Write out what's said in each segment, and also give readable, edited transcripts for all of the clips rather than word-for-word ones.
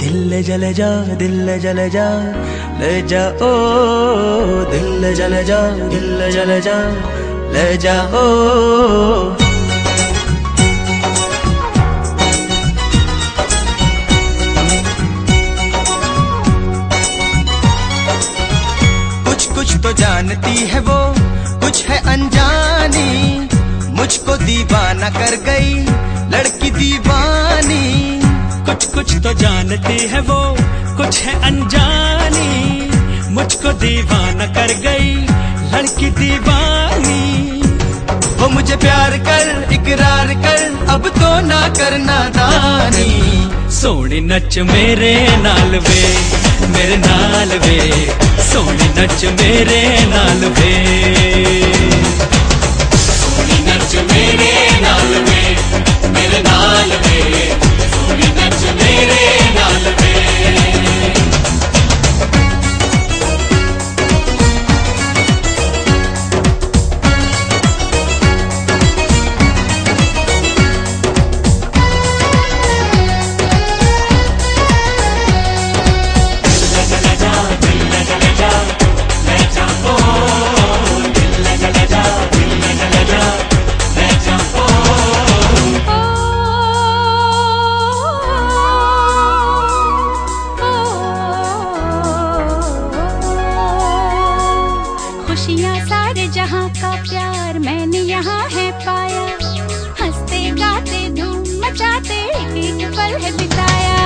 दिल ले जले जा, दिल ले जले जा, ले जा ओ दिल ले जले जा, दिल ले जले जा, ले जा ओ। कुछ कुछ तो जानती है वो, कुछ है अनजानी, मुझको दीवाना कर गई लड़की दीवानी। कुछ कुछ तो जानती है वो, कुछ है अनजानी, मुझको दीवाना कर गई लड़की दीवानी। वो मुझे प्यार कर, इकरार कर, अब तो ना करना दानी। सोनी नच मेरे नाल वे, मेरे नाल वे, सोनी नच मेरे नाल वे, सोनी नच मेरे नाल वे, मेरे नाल वे, सोनी नच मेरे नाल वे। खुशियाँ सारे जहाँ का प्यार मैंने यहाँ है पाया, हंसते गाते धूम मचाते एक पल है बिताया।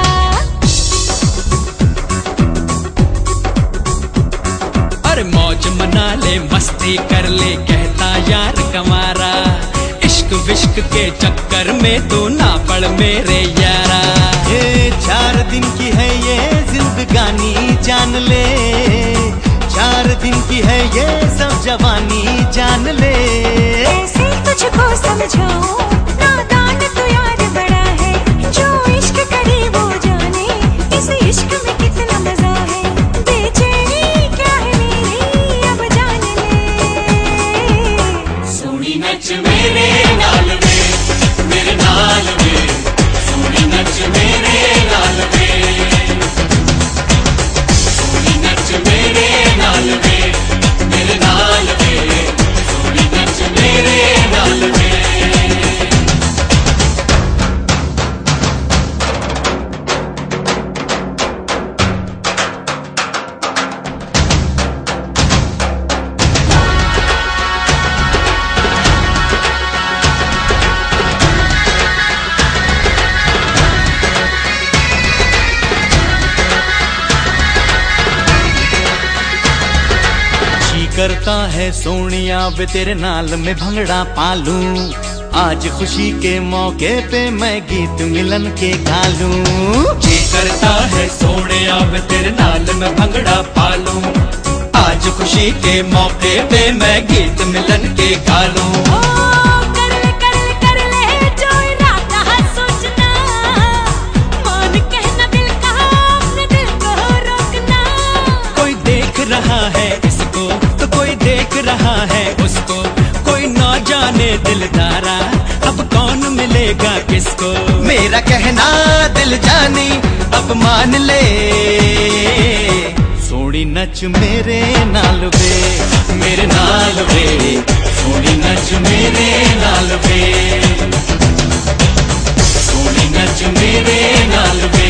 अरे मौज मना ले, मस्ती कर ले, कहता यार कमारा, इश्क विश्क के चक्कर में तू ना पड़ मेरे यारा। ये 4 दिन की है ये जिंदगानी, जान ले 4 दिन की है ये सब जवानी, जान ले। ऐसे तुझको समझाऊं, नादान तू यार बड़ा है, जो इश्क करे वो जाने, इस इश्क में कितना मजा है। बेचैनी क्या है मेरी अब जान ले। सोनी नच मेरे नाल वे, मेरे नाल वे, सोनी नच मेरे नाल वे, सोनी नच मेरे नाल वे, मेरे नाल वे, सोनी नच मेरे नाल वे। करता है सोनिया वे तेरे नाल में भंगड़ा पालूं, आज खुशी के मौके पे मैं गीत मिलन के गा लूं। जी करता है सोनिया वे तेरे नाल में भंगड़ा पालूं, आज खुशी के मौके पे मैं गीत मिलन के गा लूं। रहा है उसको कोई ना जाने दिलदारा, अब कौन मिलेगा किसको। मेरा कहना दिल जानी अब मान ले, सोनी नच मेरे नाल वे, मेरे नाल वे, सोनी नच मेरे नाल वे, सोनी नच मेरे नाल वे।